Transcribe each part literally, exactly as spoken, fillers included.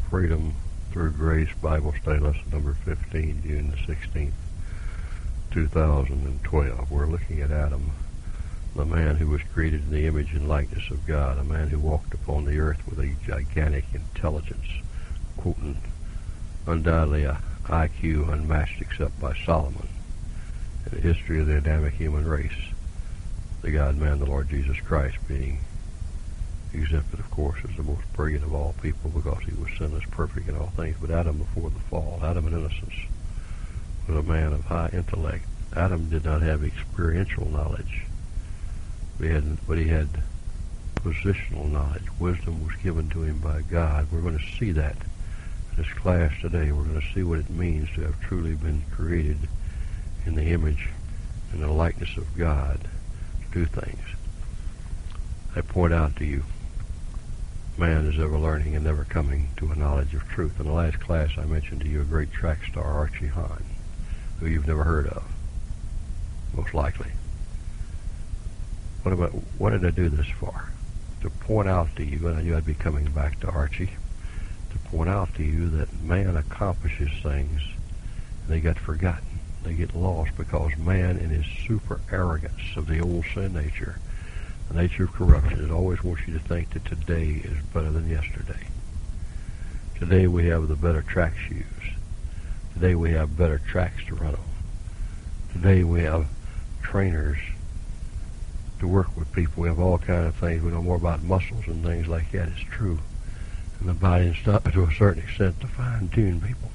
Freedom Through Grace Bible Study Lesson number fifteen, June the sixteenth, two thousand twelve. We're looking at Adam, the man who was created in the image and likeness of God, a man who walked upon the earth with a gigantic intelligence, quoting undoubtedly a I Q unmatched except by Solomon in the history of the Adamic human race, the God-man, the Lord Jesus Christ, being exempted, of course, as the most brilliant of all people because he was sinless, perfect in all things. But Adam before the fall, Adam in innocence, was a man of high intellect. Adam did not have experiential knowledge, but he had, but he had positional knowledge. Wisdom was given to him by God. We're going to see that in this class today. We're going to see what it means to have truly been created in the image and the likeness of God to do things. I point out to you, man is ever learning and never coming to a knowledge of truth. In the last class I mentioned to you a great track star, Archie Hahn, who you've never heard of, most likely. What about, what did I do this for? To point out to you, and I knew I'd be coming back to Archie, to point out to you that man accomplishes things and they get forgotten. They get lost because man, in his super arrogance of the old sin nature, the nature of corruption, it always wants you to think that today is better than yesterday. Today we have the better track shoes. Today we have better tracks to run on. Today we have trainers to work with people. We have all kinds of things. We know more about muscles and things like that. It's true. And the body is not, to a certain extent, to fine-tune people.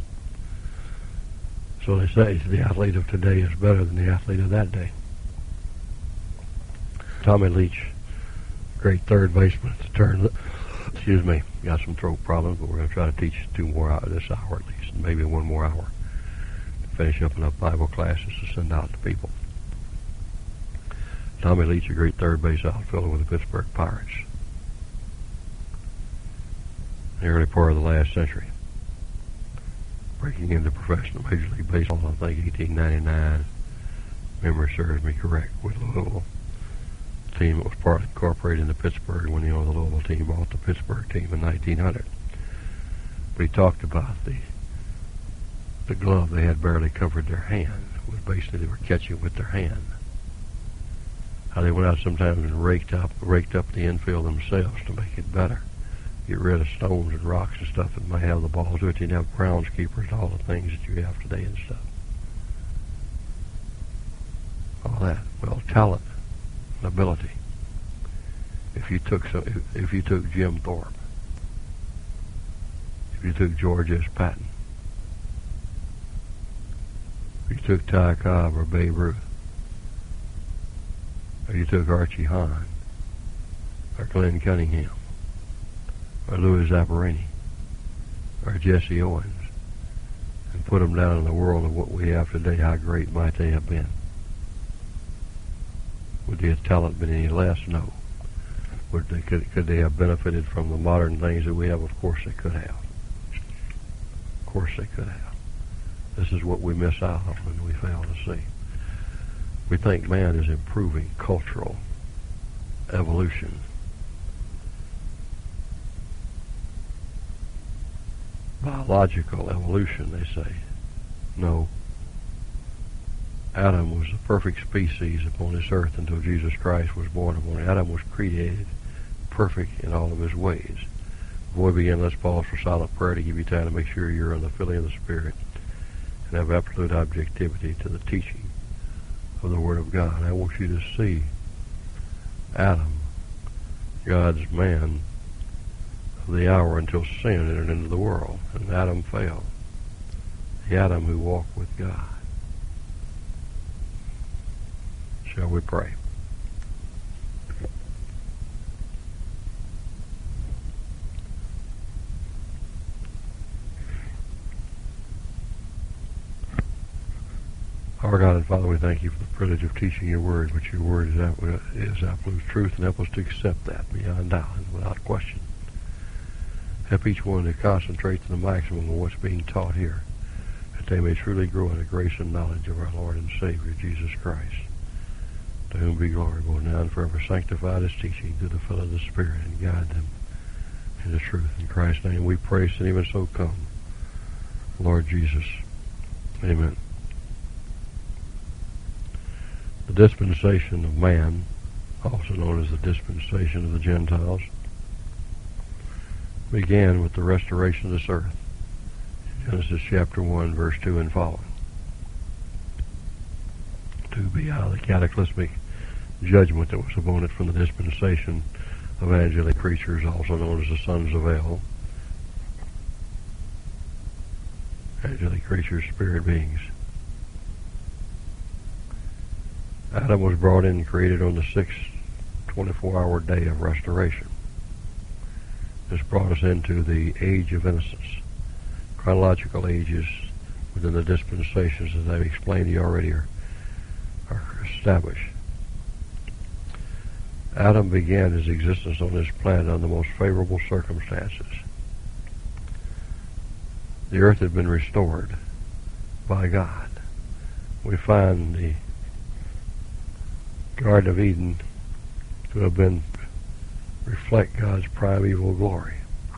So they say the athlete of today is better than the athlete of that day. Tommy Leach, great third baseman at the turn. Excuse me, got some throat problems, but we're going to try to teach two more hours, this hour at least, maybe one more hour, to finish up enough Bible classes to send out to people. Tommy Leach, a great third base outfielder with the Pittsburgh Pirates in the early part of the last century, breaking into professional Major League Baseball, I think eighteen ninety-nine, memory serves me correct, with Louisville. Team that was partly incorporated into Pittsburgh when, you know, the Louisville team bought the Pittsburgh team in nineteen hundred. But he talked about the the glove they had barely covered their hand. It was basically they were catching with their hand. How they went out sometimes and raked up raked up the infield themselves to make it better. Get rid of stones and rocks and stuff that might have the ball to it. You'd have groundskeepers and all the things that you have today and stuff. All that. Well, talent. Ability. If you took so, if, if you took Jim Thorpe, if you took George S. Patton, if you took Ty Cobb or Babe Ruth, or you took Archie Hahn, or Glenn Cunningham, or Louis Zapparini, or Jesse Owens, and put them down in the world of what we have today, how great might they have been? Would their talent been any less? No. Would they, could, could they have benefited from the modern things that we have? Of course they could have. Of course they could have. This is what we miss out on and we fail to see. We think man is improving cultural evolution. Biological evolution, they say. No. Adam was the perfect species upon this earth until Jesus Christ was born upon it. Adam was created perfect in all of his ways. Before we begin, let's pause for silent prayer to give you time to make sure you're in the filling of the Spirit and have absolute objectivity to the teaching of the Word of God. I want you to see Adam, God's man of the hour until sin entered into the world, and Adam fell. The Adam who walked with God. Shall we pray? Our God and Father, we thank you for the privilege of teaching your word, which your word is, is absolute truth, and help us to accept that beyond doubt and without question. Help each one to concentrate to the maximum of what's being taught here, that they may truly grow in the grace and knowledge of our Lord and Savior, Jesus Christ. To whom be glory, both now and forever. Sanctify this teaching through the fill of the Spirit and guide them in the truth. In Christ's name we pray, and even so come, Lord Jesus. Amen. The dispensation of man, also known as the dispensation of the Gentiles, began with the restoration of this earth. Genesis chapter one, verse two and following. To be out of the cataclysmic judgment that was upon it from the dispensation of angelic creatures, also known as the sons of El. Angelic creatures, spirit beings. Adam was brought in and created on the sixth twenty-four hour day of restoration. This brought us into the age of innocence. Chronological ages within the dispensations, as I've explained to you already, are, are established. Adam began his existence on this planet under the most favorable circumstances. The earth had been restored by God. We find the Garden of Eden to have been reflect God's primeval glory.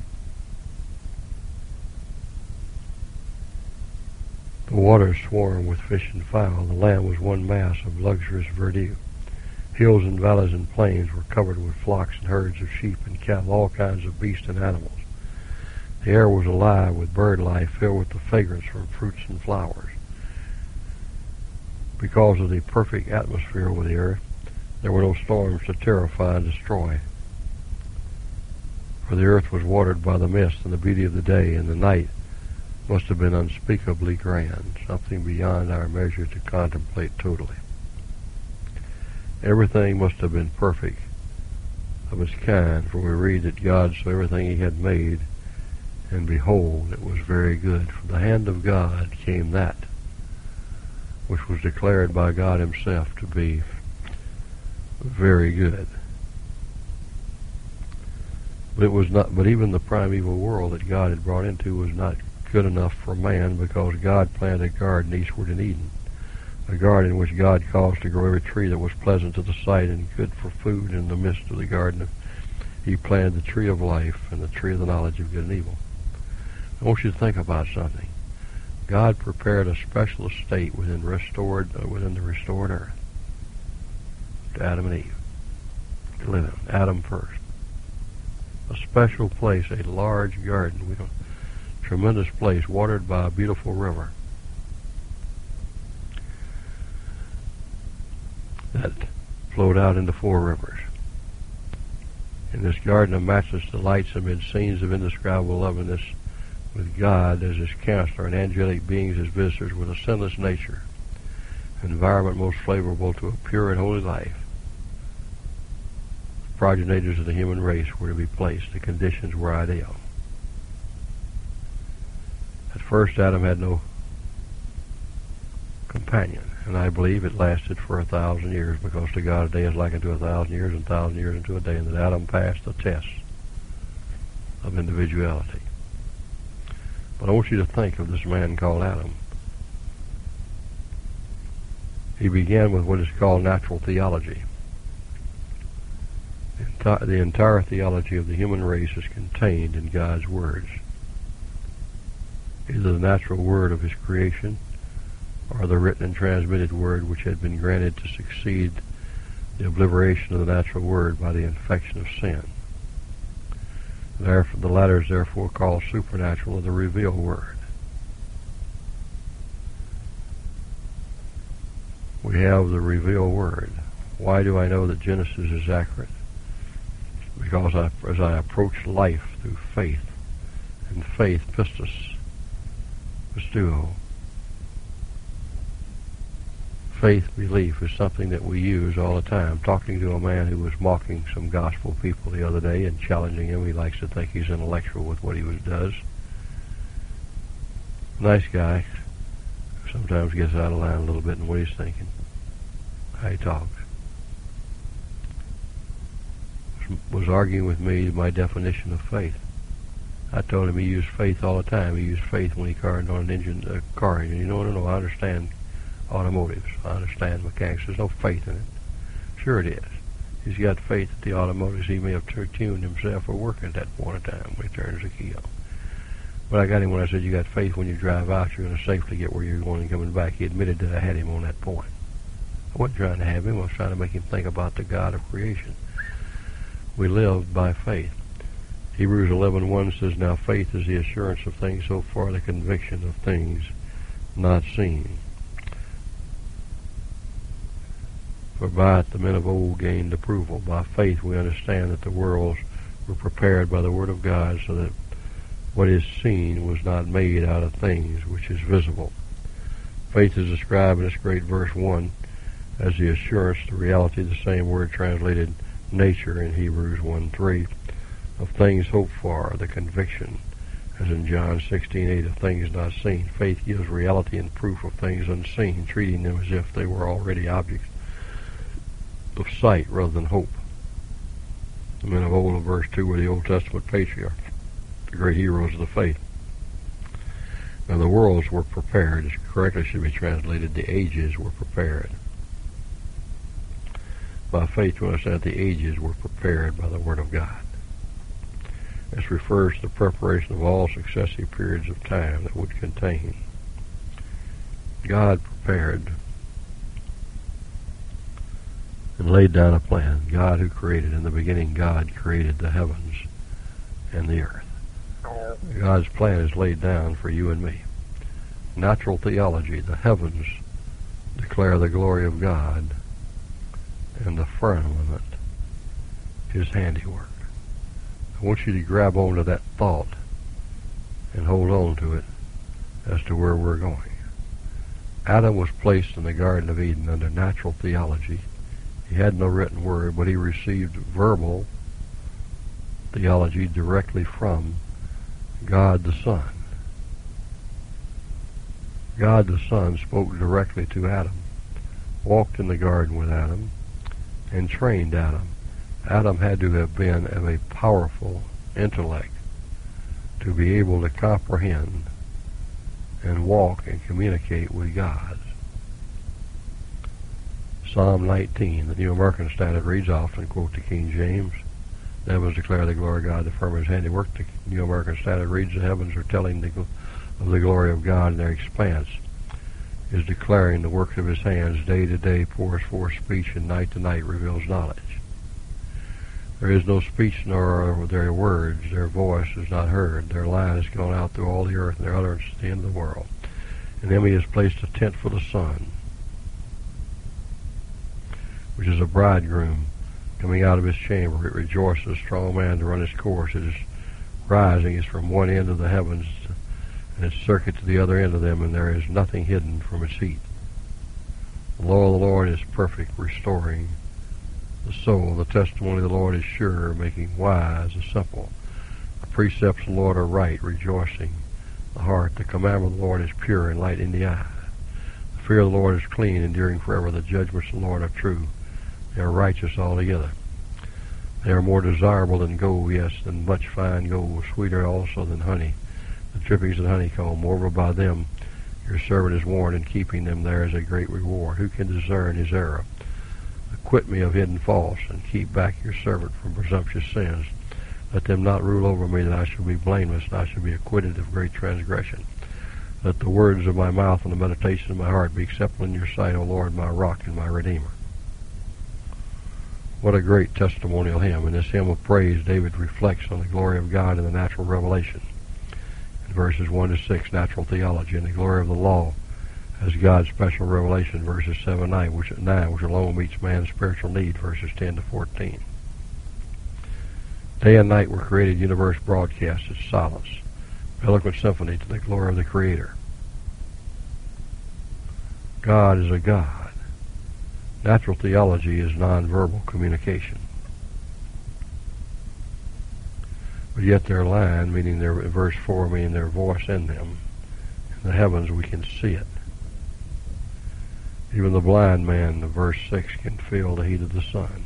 The waters swarmed with fish and fowl. The land was one mass of luxurious verdure. Hills and valleys and plains were covered with flocks and herds of sheep and cattle, all kinds of beasts and animals. The air was alive with bird life, filled with the fragrance from fruits and flowers. Because of the perfect atmosphere over the earth, there were no storms to terrify and destroy. For the earth was watered by the mist and the beauty of the day, and the night must have been unspeakably grand, something beyond our measure to contemplate totally. Everything must have been perfect of its kind, for we read that God saw everything he had made, and behold, it was very good. From the hand of God came that which was declared by God himself to be very good. But it was not. But even the primeval world that God had brought into was not good enough for man, because God planted a garden eastward in Eden, a garden in which God caused to grow every tree that was pleasant to the sight and good for food. In the midst of the garden, he planted the tree of life and the tree of the knowledge of good and evil. I want you to think about something. God prepared a special estate within restored uh, within the restored earth to Adam and Eve to live in. Adam first. A special place, a large garden, we don't, tremendous place, watered by a beautiful river that flowed out into four rivers. In this garden of matchless delights amid scenes of indescribable loveliness, with God as his counselor and angelic beings as visitors, with a sinless nature, an environment most favorable to a pure and holy life, the progenitors of the human race were to be placed. The conditions were ideal. At first, Adam had no companion, and I believe it lasted for a thousand years, because to God a day is like unto a thousand years, and a thousand years unto a day, and that Adam passed the test of individuality. But I want you to think of this man called Adam. He began with what is called natural theology. The, enti- the entire theology of the human race is contained in God's words. Either the natural word of his creation, or the written and transmitted word which had been granted to succeed the obliteration of the natural word by the infection of sin. Therefore, the latter is therefore called supernatural, or the revealed word. We have the revealed word. Why do I know that Genesis is accurate? Because I, as I approach life through faith, and faith, pistis, pistuo, faith, belief, is something that we use all the time. Talking to a man who was mocking some gospel people the other day and challenging him. He likes to think he's intellectual with what he was, does. Nice guy. Sometimes gets out of line a little bit in what he's thinking, how he talks. Was arguing with me my definition of faith. I told him he used faith all the time. He used faith when he carved on an engine, a car engine. You know, no, no, I understand automotives. I understand mechanics. There's no faith in it. Sure it is. He's got faith that the automotives, he may have tuned himself for work at that point in time when he turns the key on. But I got him when I said, you got faith when you drive out, you're going to safely get where you're going and coming back. He admitted that I had him on that point. I wasn't trying to have him. I was trying to make him think about the God of creation. We live by faith. Hebrews eleven one says, now faith is the assurance of things so far, the conviction of things not seen. For by it the men of old gained approval. By faith we understand that the worlds were prepared by the word of God, so that what is seen was not made out of things which is visible. Faith is described in this great verse one as the assurance, the reality, the same word translated nature in Hebrews one three, of things hoped for, the conviction, as in John sixteen eight, of things not seen. Faith gives reality and proof of things unseen, treating them as if they were already objects of sight rather than hope. The men of old, in verse two, were the Old Testament patriarchs, the great heroes of the faith. Now the worlds were prepared, as correctly should be translated, the ages were prepared. By faith we understand that the ages were prepared by the Word of God. This refers to the preparation of all successive periods of time that would contain. God prepared and laid down a plan. God who created, in the beginning God created the heavens and the earth. God's plan is laid down for you and me. Natural theology, the heavens declare the glory of God, and the firmament his handiwork. I want you to grab onto that thought and hold on to it as to where we're going. Adam was placed in the Garden of Eden under natural theology. He had no written word, but he received verbal theology directly from God the Son. God the Son spoke directly to Adam, walked in the garden with Adam, and trained Adam. Adam had to have been of a powerful intellect to be able to comprehend and walk and communicate with God. Psalm nineteen, the New American Standard reads, often quote the King James. The heavens declare the glory of God, the firmament his handiwork. The New American Standard reads, the heavens are telling the, of the glory of God, and their expanse is declaring the work of his hands. Day to day pours forth speech, and night to night reveals knowledge. There is no speech nor are their words, their voice is not heard. Their line has gone out through all the earth, and their utterance to the end of the world. In them he has placed a tent for the sun, which is a bridegroom coming out of his chamber. It rejoices, a strong man to run his course. It is rising, is from one end of the heavens, and its circuit to the other end of them, and there is nothing hidden from its heat. The law of the Lord is perfect, restoring the soul. The testimony of the Lord is sure, making wise the simple. The precepts of the Lord are right, rejoicing the heart. The commandment of the Lord is pure, enlightening the eye. The fear of the Lord is clean, enduring forever. The judgments of the Lord are true. They are righteous altogether. They are more desirable than gold, yes, than much fine gold, sweeter also than honey, the drippings of the honeycomb. Moreover, by them your servant is warned, and keeping them there is a great reward. Who can discern his error? Acquit me of hidden faults, and keep back your servant from presumptuous sins. Let them not rule over me, that I shall be blameless, and I shall be acquitted of great transgression. Let the words of my mouth and the meditation of my heart be acceptable in your sight, O Lord, my rock and my redeemer. What a great testimonial hymn. In this hymn of praise, David reflects on the glory of God in the natural revelation. In verses one to six, natural theology, and the glory of the law as God's special revelation, verses seven and nine, which, nine, which alone meets man's spiritual need, verses ten to fourteen. Day and night were created universe broadcasts as silence, eloquent symphony to the glory of the Creator. God is a God. Natural theology is nonverbal communication. But yet their line, meaning their verse four, meaning their voice in them, in the heavens we can see it. Even the blind man, the verse six, can feel the heat of the sun.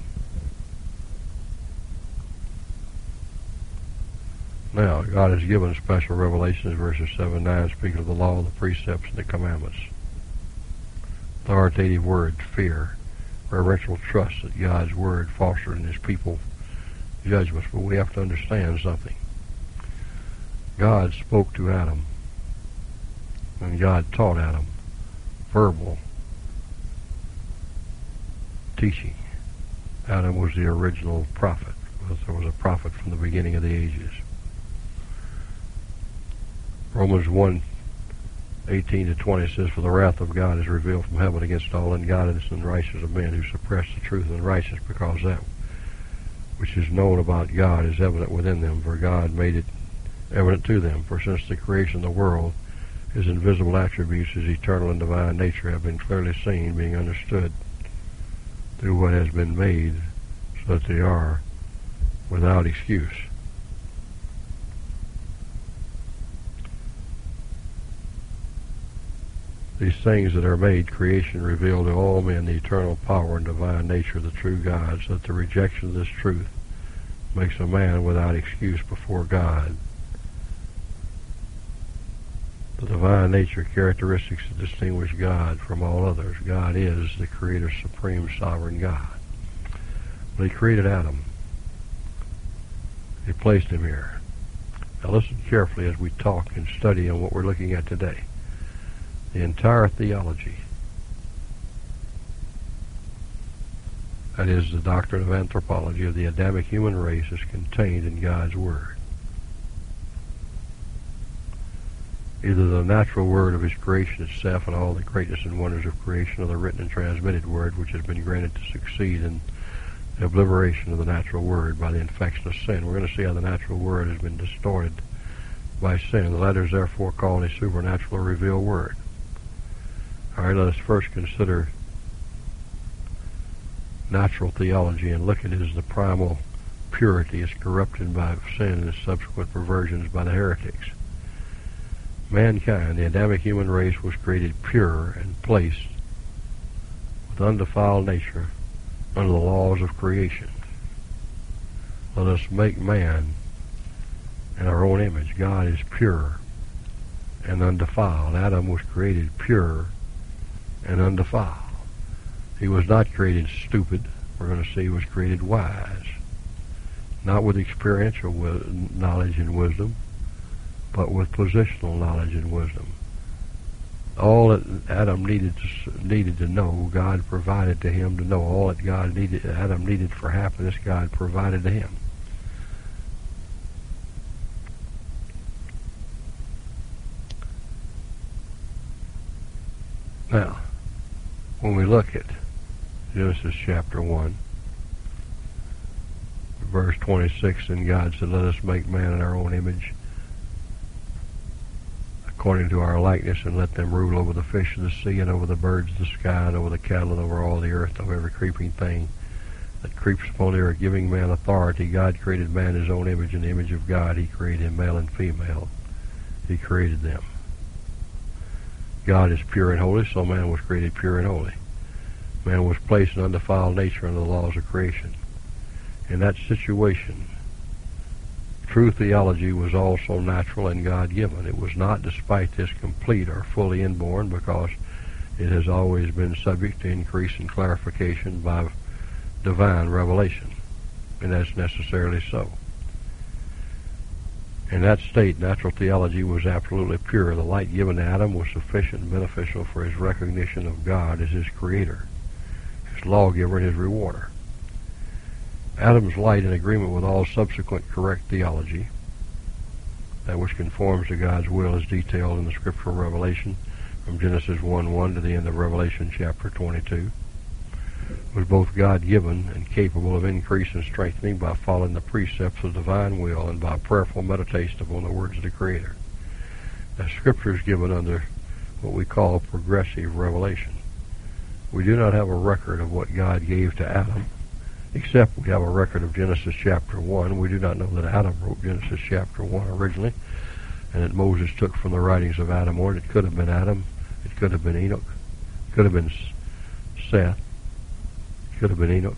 Now, God has given special revelations, verses seven and nine, speaking of the law, the precepts, and the commandments. Authoritative word, fear, reverential trust that God's Word fostered in His people judgments. But we have to understand something. God spoke to Adam, and God taught Adam verbal teaching. Adam was the original prophet. There was a prophet from the beginning of the ages. Romans one, eighteen to twenty says, "For the wrath of God is revealed from heaven against all ungodliness and unrighteousness of men who suppress the truth and righteousness, because that which is known about God is evident within them, for God made it evident to them. For since the creation of the world, His invisible attributes, His eternal and divine nature, have been clearly seen, being understood through what has been made, so that they are without excuse." These things that are made, creation, reveal to all men the eternal power and divine nature of the true God, so that the rejection of this truth makes a man without excuse before God. The divine nature, characteristics that distinguish God from all others. God is the Creator, supreme, sovereign God. But He created Adam. He placed him here. Now listen carefully as we talk and study on what we're looking at today. The entire theology, that is, the doctrine of anthropology of the Adamic human race, is contained in God's Word. Either the natural Word of His creation itself and all the greatness and wonders of creation, or the written and transmitted Word which has been granted to succeed in the obliteration of the natural Word by the infection of sin. We're going to see how the natural Word has been distorted by sin. The latter is therefore called a supernatural or revealed Word. All right, let us first consider natural theology and look at it as the primal purity is corrupted by sin and its subsequent perversions by the heretics. Mankind, the Adamic human race, was created pure and placed with undefiled nature under the laws of creation. Let us make man in our own image. God is pure and undefiled. Adam was created pure and undefiled. He was not created stupid. We're going to see he was created wise. Not with experiential knowledge and wisdom, but with positional knowledge and wisdom. All that Adam needed to, needed to know, God provided to him to know. All that God needed, Adam needed for happiness, God provided to him. Now, when we look at Genesis chapter one, verse twenty-six, and God said, "Let us make man in our own image, according to our likeness, and let them rule over the fish of the sea, and over the birds of the sky, and over the cattle, and over all the earth, over every creeping thing that creeps upon the earth," giving man authority. God created man in His own image. In the image of God He created him, male and female. He created them. God is pure and holy, so man was created pure and holy. Man was placed in undefiled nature under the laws of creation. In that situation, true theology was also natural and God-given. It was not, despite this, complete or fully inborn, because it has always been subject to increase and clarification by divine revelation, and that's necessarily so. In that state, natural theology was absolutely pure. The light given to Adam was sufficient and beneficial for his recognition of God as his creator, his lawgiver, and his rewarder. Adam's light, in agreement with all subsequent correct theology, that which conforms to God's will, is detailed in the scriptural revelation from Genesis one one to the end of Revelation chapter twenty-two, was both God-given and capable of increase and strengthening by following the precepts of divine will and by prayerful meditation upon the words of the Creator. Now, Scripture is given under what we call progressive revelation. We do not have a record of what God gave to Adam, except we have a record of Genesis chapter one. We do not know that Adam wrote Genesis chapter one originally, and that Moses took from the writings of Adam, or it could have been Adam, it could have been Enoch, it could have been Seth, it could have been Enoch,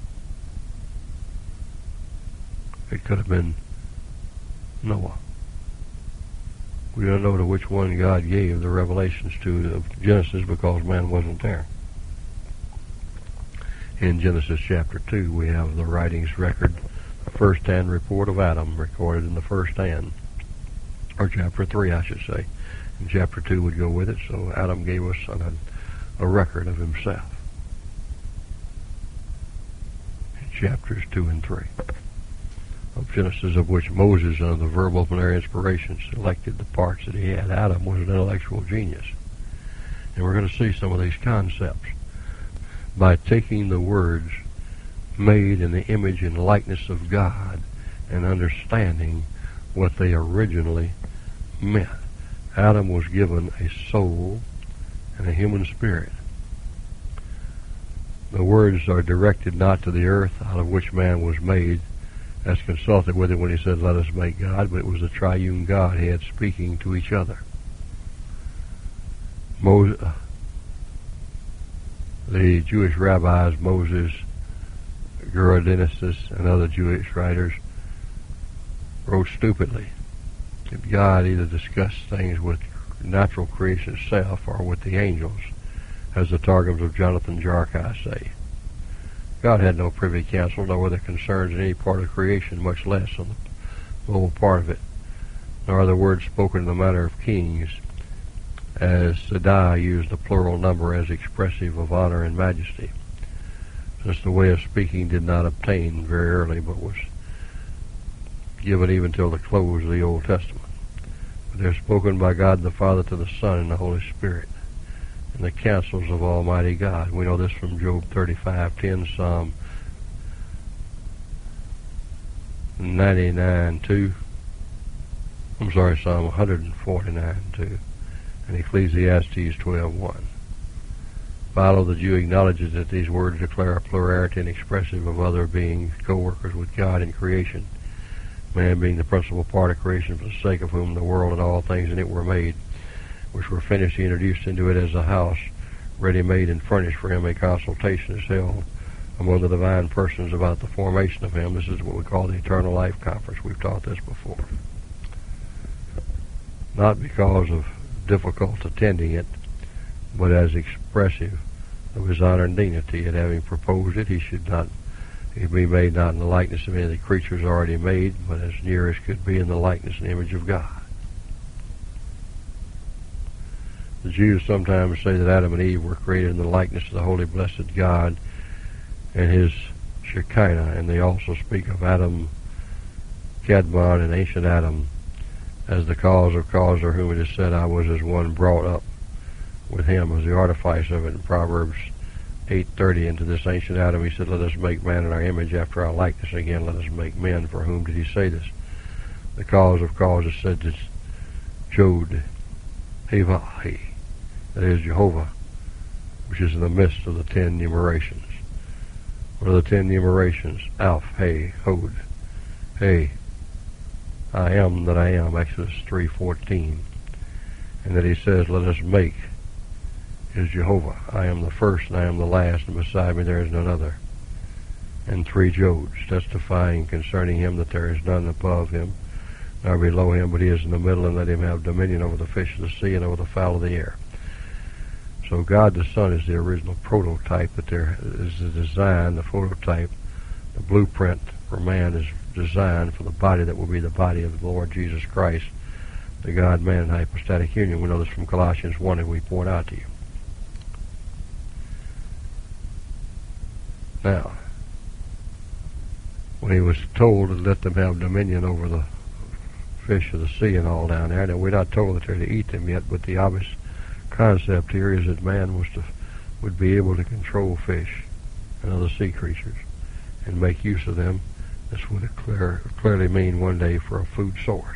it could have been Noah. We don't know to which one God gave the revelations to of Genesis, because man wasn't there. In Genesis chapter two, we have the writings record, the first-hand report of Adam recorded in the first hand, or chapter three, I should say. And chapter two would go with it, so Adam gave us an, a record of himself. In chapters two and three of Genesis, of which Moses, under the verbal from their inspiration, selected the parts that he had. Adam was an intellectual genius. And we're going to see some of these concepts by taking the words made in the image and likeness of God and understanding what they originally meant. Adam was given a soul and a human spirit. The words are directed not to the earth out of which man was made, as consulted with it when he said, "Let us make God," but it was the triune Godhead speaking to each other. Moses, the Jewish rabbis, Moses, Guradiensis, and other Jewish writers wrote stupidly. If God either discussed things with natural creation itself or with the angels, as the Targums of Jonathan Jarkai say. God had no privy council, nor were there concerns in any part of creation, much less on the mobile part of it, nor are the words spoken in the matter of kings, as Sadai used the plural number as expressive of honor and majesty, since the way of speaking did not obtain very early, but was given even till the close of the Old Testament. But they are spoken by God the Father to the Son and the Holy Spirit, and the counsels of Almighty God. We know this from Job thirty-five ten, Psalm ninety-nine two. I'm sorry, Psalm one forty-nine two, and Ecclesiastes twelve one. Philo the Jew acknowledges that these words declare a plurality and expressive of other beings, co-workers with God in creation, man being the principal part of creation, for the sake of whom the world and all things in it were made, which were finished. He introduced into it as a house ready-made and furnished for him. A consultation is held among the divine persons about the formation of him. This is what we call the Eternal Life Conference. We've taught this before. Not because of difficult attending it, but as expressive of his honor and dignity, and having proposed it, he should not he be made not in the likeness of any of the creatures already made, but as near as could be in the likeness and image of God. The Jews sometimes say that Adam and Eve were created in the likeness of the holy blessed God and his Shekinah, and they also speak of Adam, Kadmon, and ancient Adam as the cause of cause, or whom it is said, "I was as one brought up with him," as the artifice of it in Proverbs eight thirty. "Into this ancient Adam he said, Let us make man in our image, after our likeness. Again, let us make men." For whom did he say this? The cause of cause is said to Jod Hevahi, that is Jehovah, which is in the midst of the ten numerations. What are the ten numerations? Alf, Hey, Hod, Hey, I am that I am, Exodus three fourteen. And that he says, "Let us make," is Jehovah. I am the first and I am the last, and beside me there is none other. And three Jods, testifying concerning him that there is none above him, nor below him, but he is in the middle, and let him have dominion over the fish of the sea and over the fowl of the air. So God the Son is the original prototype, that there is the design, the phototype, the blueprint for man is designed for the body that will be the body of the Lord Jesus Christ, the God-man in hypostatic union. We know this from Colossians one, and we point out to you. Now, when he was told to let them have dominion over the fish of the sea and all down there, now we're not told that they're to eat them yet, but the obvious concept here is that man was to would be able to control fish and other sea creatures and make use of them. This would clear, clearly mean one day for a food source.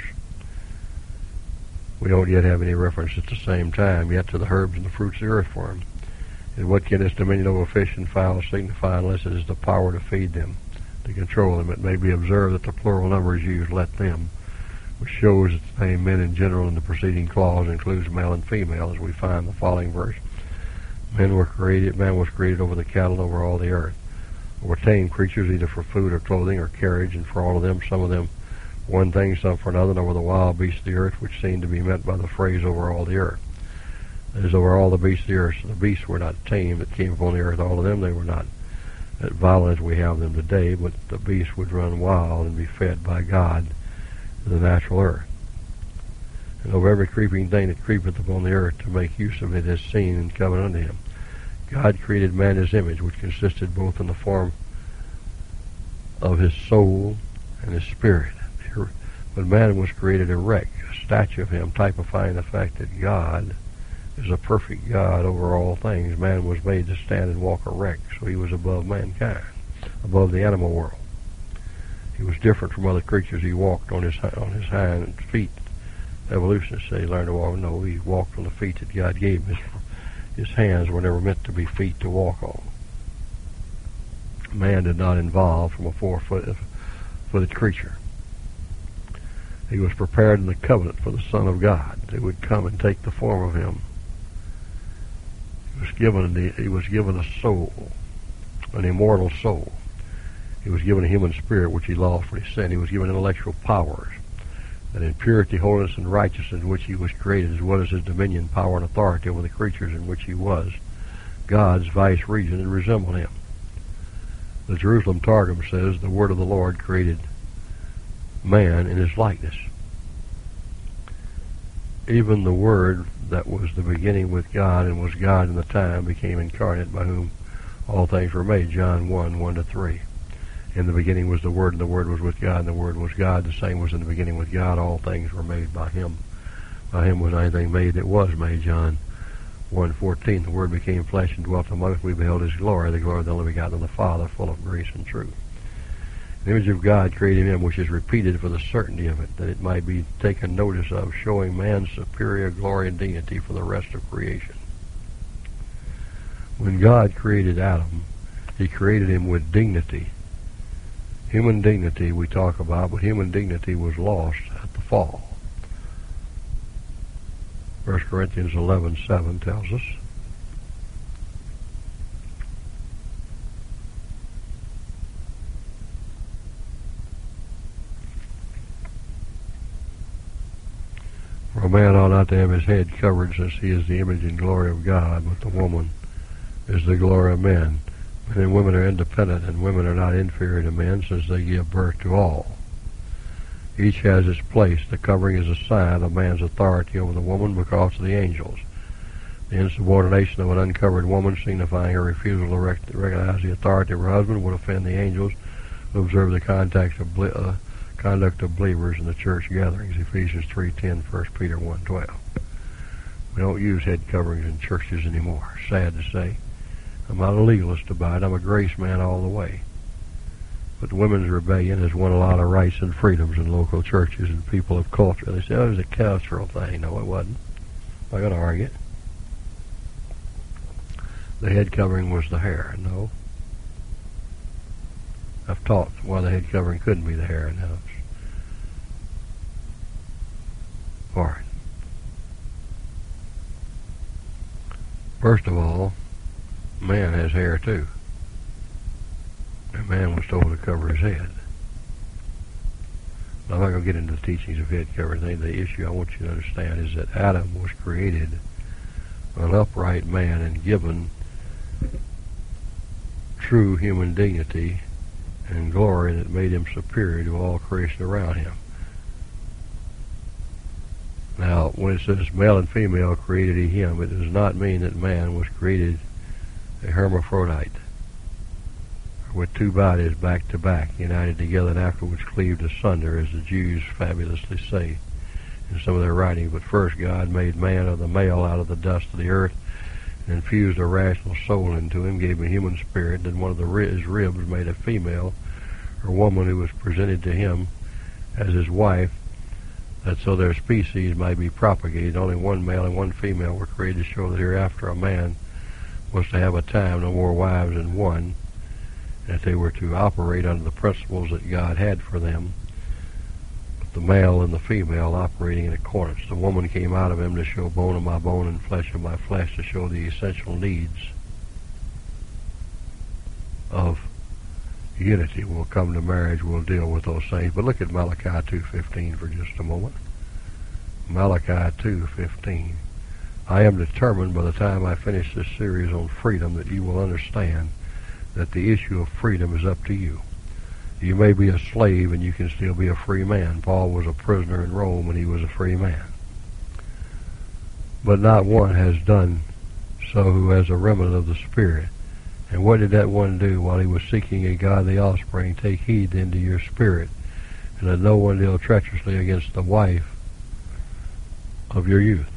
We don't yet have any reference at the same time yet to the herbs and the fruits of the earth for him. And what can this dominion over fish and fowl signify unless it is the power to feed them, to control them? It may be observed that the plural number is used, "let them," which shows that the name men in general in the preceding clause includes male and female, as we find in the following verse. Men were created, man was created over the cattle, over all the earth, over tame creatures, either for food or clothing or carriage, and for all of them, some of them one thing, some for another, and over the wild beasts of the earth, which seem to be meant by the phrase "over all the earth." That is, over all the beasts of the earth. So the beasts were not tame that came upon the earth, all of them they were not that violent as we have them today, but the beast would run wild and be fed by God in the natural earth. And over every creeping thing that creepeth upon the earth, to make use of it as seen and coming unto him. God created man in his image, which consisted both in the form of his soul and his spirit. But man was created erect, a statue of him, typifying the fact that God is a perfect God over all things. Man was made to stand and walk erect, so he was above mankind, above the animal world. He was different from other creatures. He walked on his on his hind feet. Evolutionists say he learned to walk. No, he walked on the feet that God gave him. His, his hands were never meant to be feet to walk on. Man did not evolve from a four-footed creature. He was prepared in the covenant for the Son of God. He would come and take the form of him. He was given the, he was given a soul, an immortal soul. He was given a human spirit, which he lost when he sinned. He was given intellectual powers, that in purity, holiness, and righteousness in which he was created, as well as his dominion, power, and authority over the creatures in which he was God's vice regent, and resembled him. The Jerusalem Targum says, the word of the Lord created man in his likeness. Even the Word that was the beginning with God and was God in the time became incarnate, by whom all things were made. John one, one to three. In the beginning was the Word, and the Word was with God, and the Word was God. The same was in the beginning with God. All things were made by him. By him was anything made that was made. John one fourteen. The Word became flesh and dwelt among us. We beheld his glory, the glory of the only begotten of the Father, full of grace and truth. The image of God created him, which is repeated for the certainty of it, that it might be taken notice of, showing man's superior glory and dignity for the rest of creation. When God created Adam, he created him with dignity. Human dignity we talk about, but human dignity was lost at the fall. First Corinthians eleven seven tells us, for a man ought not to have his head covered, since he is the image and glory of God, but the woman is the glory of men. Men and women are independent, and women are not inferior to men, since they give birth to all. Each has its place. The covering is a sign of man's authority over the woman because of the angels. The insubordination of an uncovered woman, signifying her refusal to rec- recognize the authority of her husband, would offend the angels who observe the context of ble- uh, conduct of believers in the church gatherings. Ephesians three ten, First Peter one twelve. We don't use head coverings in churches anymore. Sad to say. I'm not a legalist about it. I'm a grace man all the way. But the women's rebellion has won a lot of rights and freedoms in local churches and people of culture. They say, oh, it was a cultural thing. No, it wasn't. I'm not going to argue it. The head covering was the hair. No. I've taught why the head covering couldn't be the hair in the house. All right. First of all, man has hair too. And man was told to cover his head. I'm not going to get into the teachings of head covering. The issue I want you to understand is that Adam was created an upright man and given true human dignity and glory that made him superior to all creation around him. Now, when it says male and female created he him, it does not mean that man was created a hermaphrodite, with two bodies back to back, united together and afterwards cleaved asunder, as the Jews fabulously say in some of their writings. But first God made man of the male out of the dust of the earth, and infused a rational soul into him, gave him a human spirit, and one of the, his ribs made a female, or woman, who was presented to him as his wife, that so their species might be propagated. Only one male and one female were created to show that hereafter a man was to have a time no more wives than one, that they were to operate under the principles that God had for them, the male and the female operating in accordance. The woman came out of him to show bone of my bone and flesh of my flesh, to show the essential needs of unity. We'll come to marriage, we'll deal with those things. But look at Malachi two fifteen for just a moment. Malachi two fifteen. I am determined by the time I finish this series on freedom that you will understand that the issue of freedom is up to you. You may be a slave and you can still be a free man. Paul was a prisoner in Rome and he was a free man. But not one has done so who has a remnant of the Spirit. And what did that one do while he was seeking a godly offspring? Take heed then to your spirit, and let no one deal treacherously against the wife of your youth.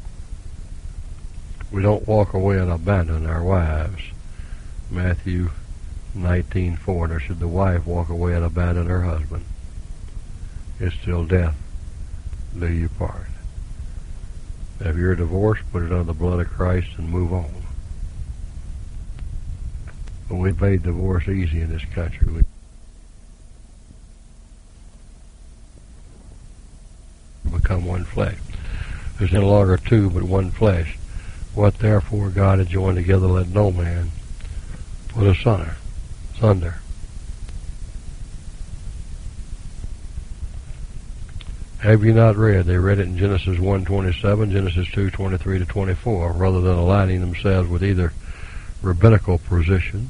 We don't walk away and abandon our wives. Matthew nineteen four, nor should the wife walk away and abandon her husband. It's till death do you part. If you're divorced, put it under the blood of Christ and move on. But we've made divorce easy in this country. We become one flesh. There's no longer two, but one flesh. What therefore God had joined together, let no man put asunder. Thunder. Have you not read? They read it in Genesis one twenty-seven, Genesis two twenty-three to twenty-four, rather than aligning themselves with either rabbinical position.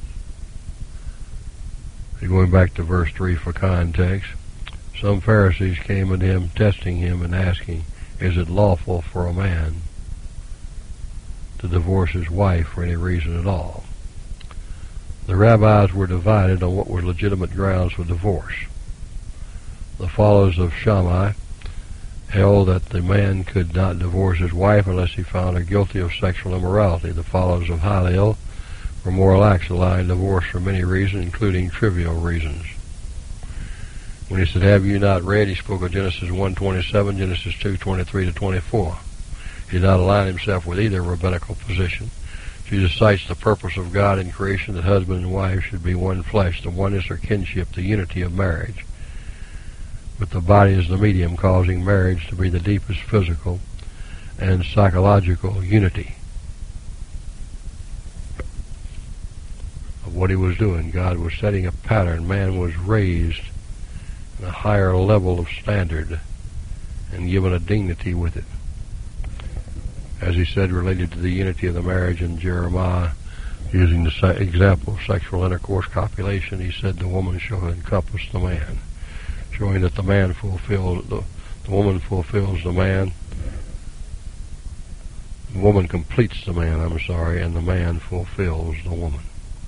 Going back to verse three for context, some Pharisees came unto him, testing him and asking, is it lawful for a man to divorce his wife for any reason at all? The rabbis were divided on what were legitimate grounds for divorce. The followers of Shammai held that the man could not divorce his wife unless he found her guilty of sexual immorality. The followers of Hillel, for moral acts, allowing divorce for many reasons, including trivial reasons. When he said, have you not read, he spoke of Genesis one twenty-seven, Genesis two twenty-three to twenty-four. He did not align himself with either rabbinical position. Jesus cites the purpose of God in creation, that husband and wife should be one flesh, the oneness or kinship, the unity of marriage. But the body is the medium, causing marriage to be the deepest physical and psychological unity of what he was doing. God was setting a pattern. Man was raised in a higher level of standard and given a dignity with it. As he said, related to the unity of the marriage in Jeremiah, using the example of sexual intercourse, copulation, he said, the woman shall encompass the man, showing that the man fulfills, the, the woman fulfills the man, the woman completes the man, I'm sorry, and the man fulfills the woman.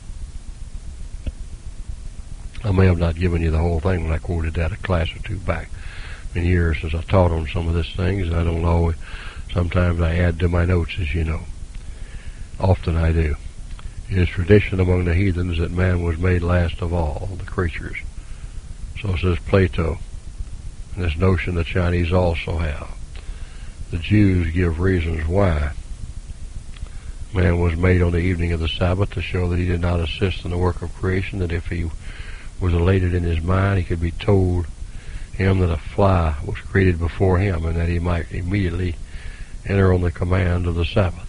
I may have not given you the whole thing when I quoted that a class or two back. In years since I taught on some of these things, I don't know. Sometimes I add to my notes, as you know. Often I do. It is tradition among the heathens that man was made last of all the creatures. So says Plato. And this notion the Chinese also have. The Jews give reasons why man was made on the evening of the Sabbath, to show that he did not assist in the work of creation, that if he was elated in his mind, he could be told him that a fly was created before him, and that he might immediately enter on the command of the Sabbath.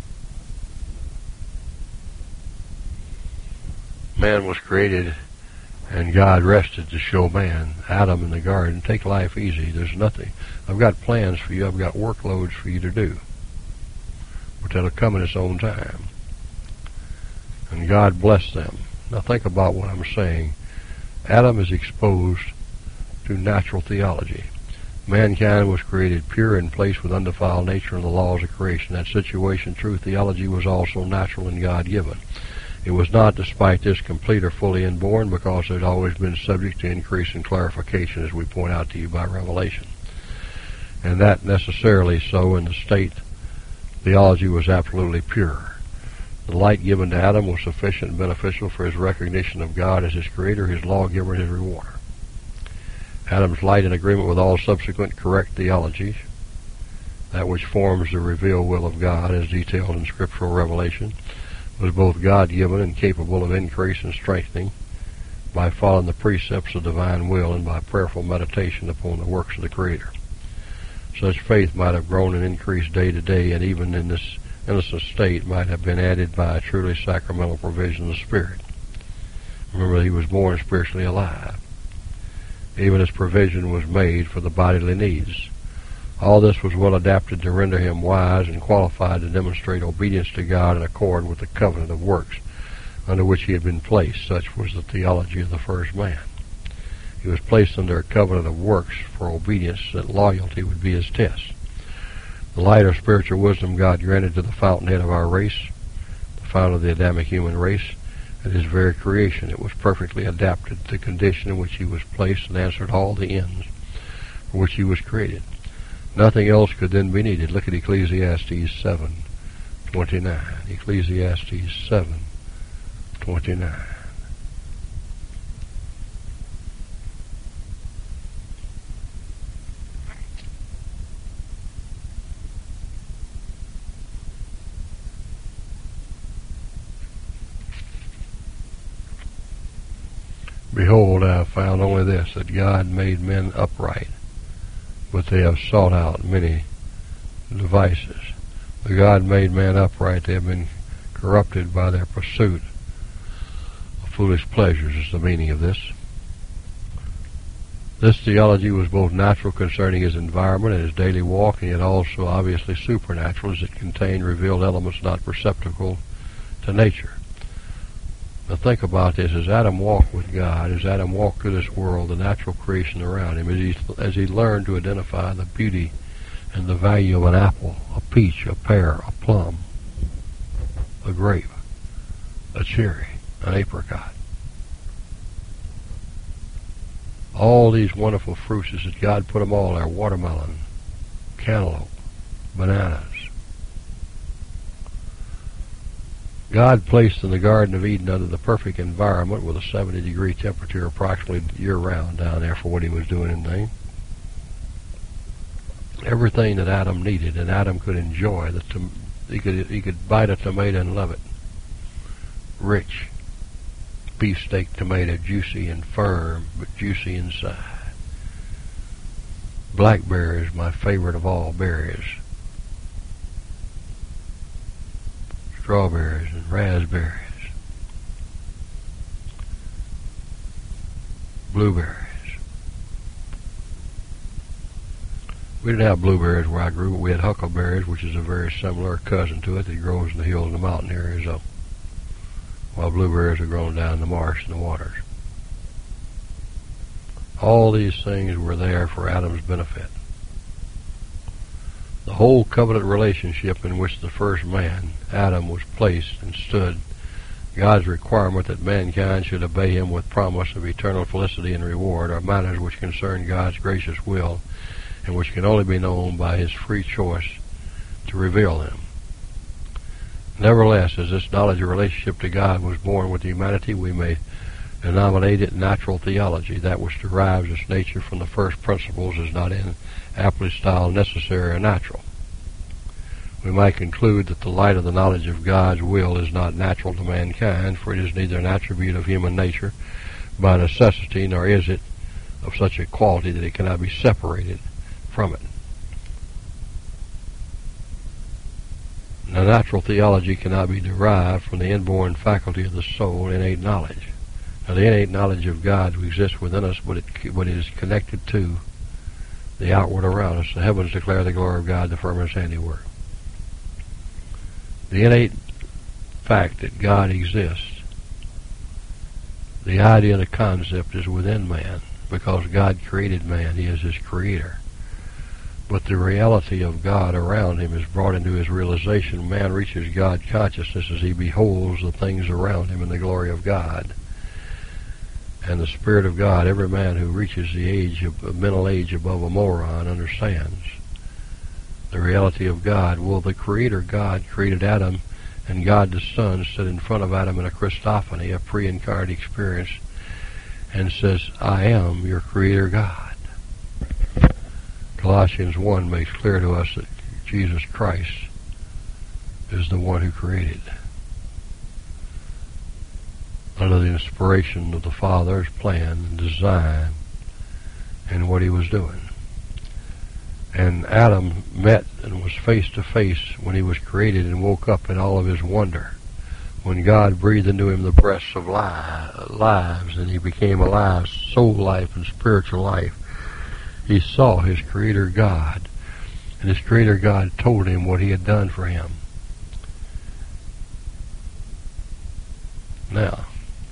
Man was created, and God rested to show man, Adam in the garden, take life easy. There's nothing. I've got plans for you. I've got workloads for you to do. But that'll come in its own time. And God blessed them. Now think about what I'm saying. Adam is exposed to natural theology. Mankind was created pure and placed with undefiled nature and the laws of creation. That situation, true theology, was also natural and God-given. It was not, despite this, complete or fully inborn, because it had always been subject to increase and clarification, as we point out to you by revelation. And that necessarily so in the state theology was absolutely pure. The light given to Adam was sufficient and beneficial for his recognition of God as his creator, his lawgiver, and his rewarder. Adam's light, in agreement with all subsequent correct theologies, that which forms the revealed will of God as detailed in scriptural revelation, was both God-given and capable of increase and strengthening by following the precepts of divine will and by prayerful meditation upon the works of the Creator. Such faith might have grown and increased day to day, and even in this innocent state might have been added by a truly sacramental provision of the Spirit. Remember, he was born spiritually alive. Even as provision was made for the bodily needs. All this was well adapted to render him wise and qualified to demonstrate obedience to God in accord with the covenant of works, under which he had been placed. Such was the theology of the first man. He was placed under a covenant of works for obedience, that loyalty would be his test. The light of spiritual wisdom God granted to the fountainhead of our race, the fount of the Adamic human race, at his very creation. It was perfectly adapted to the condition in which he was placed and answered all the ends for which he was created. Nothing else could then be needed. Look at Ecclesiastes seven twenty-nine. Ecclesiastes seven twenty-nine. Behold, I have found only this, that God made men upright, but they have sought out many devices. The God made man upright, they have been corrupted by their pursuit of foolish pleasures, is the meaning of this. This theology was both natural concerning his environment and his daily walk, and yet also obviously supernatural, as it contained revealed elements not perceptible to nature. Now think about this. As Adam walked with God, as Adam walked through this world, the natural creation around him, as he, as he learned to identify the beauty and the value of an apple, a peach, a pear, a plum, a grape, a cherry, an apricot. All these wonderful fruits, is that God put them all there: watermelon, cantaloupe, bananas. God placed in the Garden of Eden under the perfect environment with a seventy degree temperature approximately year-round down there for what he was doing in there. Everything that Adam needed, and Adam could enjoy. The tom- he could he could bite a tomato and love it. Rich beefsteak tomato, juicy and firm, but juicy inside. Blackberries, my favorite of all berries. Strawberries and raspberries, blueberries. We didn't have blueberries where I grew, but we had huckleberries, which is a very similar cousin to it that grows in the hills and the mountain areas, though, while blueberries are grown down in the marsh and the waters. All these things were there for Adam's benefit. The whole covenant relationship in which the first man, Adam, was placed and stood, God's requirement that mankind should obey him with promise of eternal felicity and reward, are matters which concern God's gracious will and which can only be known by his free choice to reveal them. Nevertheless, as this knowledge of relationship to God was born with humanity, we may denominate it natural theology. That which derives its nature from the first principles is not in aptly styled necessary or natural. We might conclude that the light of the knowledge of God's will is not natural to mankind, for it is neither an attribute of human nature by necessity, nor is it of such a quality that it cannot be separated from it. Now, natural theology cannot be derived from the inborn faculty of the soul, innate knowledge. Now, the innate knowledge of God exists within us, but it, but it is connected to the outward around us. The heavens declare the glory of God, the firmament handiwork. The innate fact that God exists, the idea, the concept is within man, because God created man. He is his creator. But the reality of God around him is brought into his realization. Man reaches God consciousness as he beholds the things around him in the glory of God. And the Spirit of God, every man who reaches the age of mental age above a moron understands the reality of God. Well, the Creator God created Adam, and God the Son stood in front of Adam in a Christophany, a pre-incarnate experience, and says, I am your Creator God. Colossians one makes clear to us that Jesus Christ is the one who created, under the inspiration of the Father's plan and design and what he was doing. And Adam met and was face to face when he was created and woke up in all of his wonder. When God breathed into him the breaths of li- lives and he became alive, soul life and spiritual life, he saw his Creator God, and his Creator God told him what he had done for him. Now,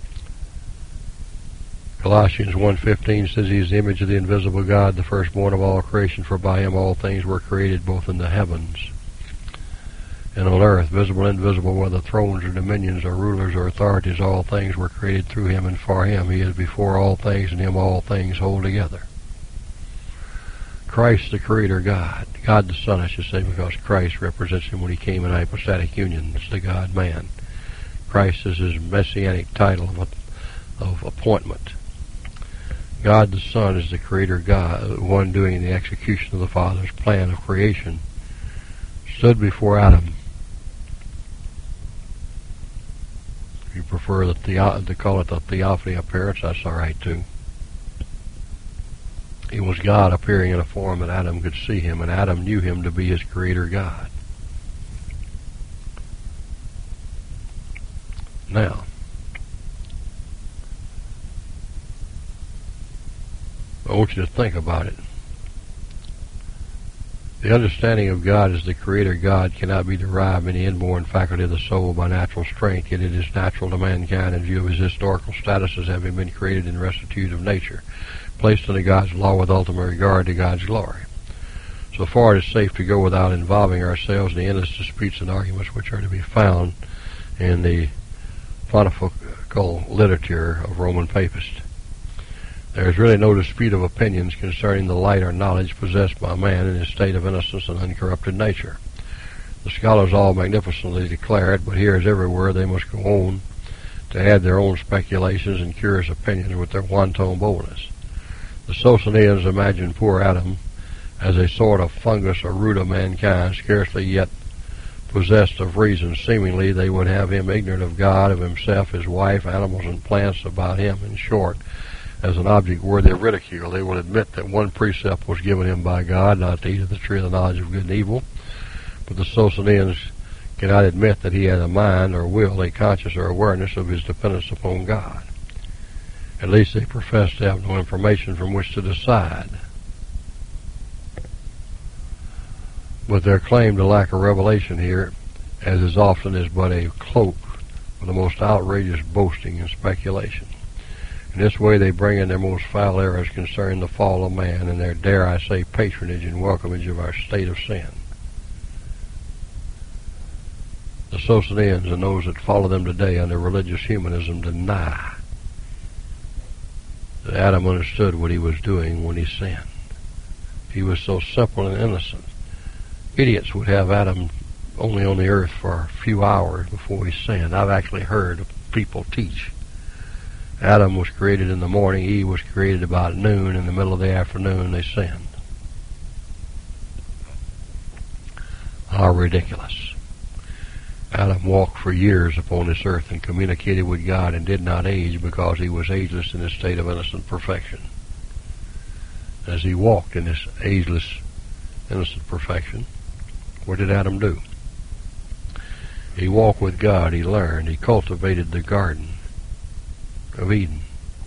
Colossians one fifteen says he is the image of the invisible God, the firstborn of all creation, for by him all things were created, both in the heavens and on earth, visible and invisible, whether thrones or dominions or rulers or authorities, all things were created through him and for him. He is before all things, and him all things hold together. Christ the Creator God, God the Son, I should say, because Christ represents him when he came in hypostatic union as the God-man. Christ is his messianic title of, of appointment. God the Son is the Creator God, the one doing the execution of the Father's plan of creation, stood before Adam. If you prefer the theo- to call it the theophany appearance, that's all right too. He was God appearing in a form that Adam could see him, and Adam knew him to be his Creator God. Now, I want you to think about it. The understanding of God as the Creator God cannot be derived in the inborn faculty of the soul by natural strength, yet it is natural to mankind in view of his historical status as having been created in rectitude of nature, placed under God's law with ultimate regard to God's glory. So far it is safe to go without involving ourselves in the endless disputes and arguments which are to be found in the pontifical literature of Roman papists. There is really no dispute of opinions concerning the light or knowledge possessed by man in his state of innocence and uncorrupted nature. The scholars all magnificently declare it, but here as everywhere they must go on to add their own speculations and curious opinions with their wanton boldness. The Socinians imagine poor Adam as a sort of fungus or root of mankind, scarcely yet possessed of reason. Seemingly they would have him ignorant of God, of himself, his wife, animals, and plants about him, in short, as an object worthy of ridicule. They will admit that one precept was given him by God, not to eat of the tree of the knowledge of good and evil, but the Socinians cannot admit that he had a mind or will, a conscience or awareness of his dependence upon God. At least they profess to have no information from which to decide. But their claim to lack of revelation here, as is often, is but a cloak for the most outrageous boasting and speculation. In this way they bring in their most foul errors concerning the fall of man and their, dare I say, patronage and welcomage of our state of sin. The Socinians and those that follow them today under religious humanism deny that Adam understood what he was doing when he sinned. He was so simple and innocent. Idiots would have Adam only on the earth for a few hours before he sinned. I've actually heard people teach Adam was created in the morning, Eve was created about noon, in the middle of the afternoon they sinned. How ridiculous. Adam walked for years upon this earth and communicated with God and did not age because he was ageless in his state of innocent perfection. As he walked in this ageless, innocent perfection, what did Adam do? He walked with God, he learned, he cultivated the garden of Eden.